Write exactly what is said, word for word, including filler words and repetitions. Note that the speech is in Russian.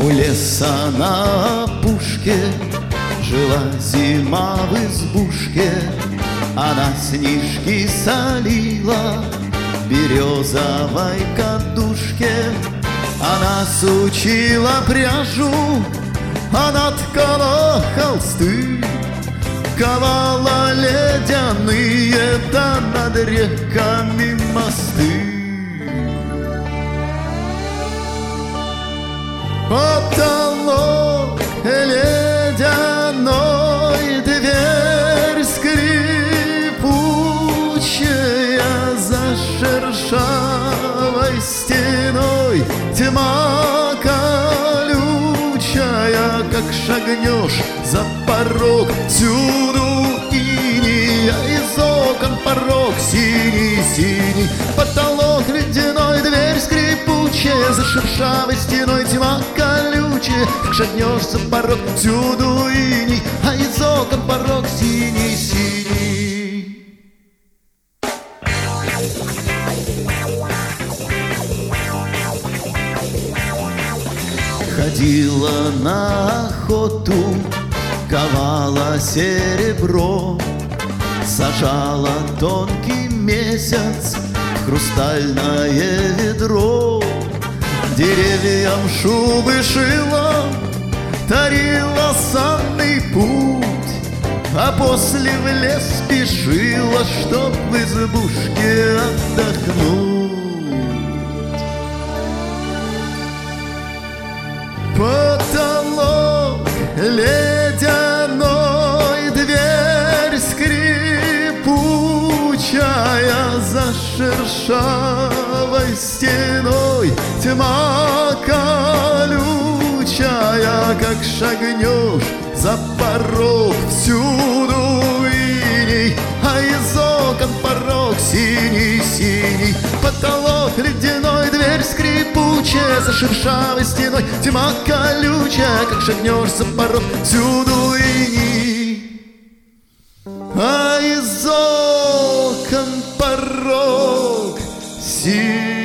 У леса на опушке жила зима в избушке. Она снежки солила в березовой кадушке. Она сучила пряжу, она ткала холсты, ковала ледяные, да над реками мосты. Потолок ледяной, дверь скрипучая, за шершавой стеной тьма колючая. Как шагнешь за порог, всюду иней, а из окон порог синий-синий. Потолок ледяной, дверь скрипучая, за шершавой стеной тьма колючая. Как шагнешь за порог, всюду иней, а из окон порог синий-синий. Ходила на охоту, ковала серебро, сажала тонкий месяц в хрустальное ведро. Деревьям шубы шила, тарила санный путь, а после в лес спешила, чтоб в избушке отдохнуть. Потолок ледяной, дверь скрипучая, за шершавой стеной тьма колючая. Как шагнешь за порог, всюду иней, а из окон порог синий-синий. Потолок ледяной, дверь скрипучая, за шершавой стеной тьма колючая. Как шагнешь за порог, всюду иней, а из окон порог синий.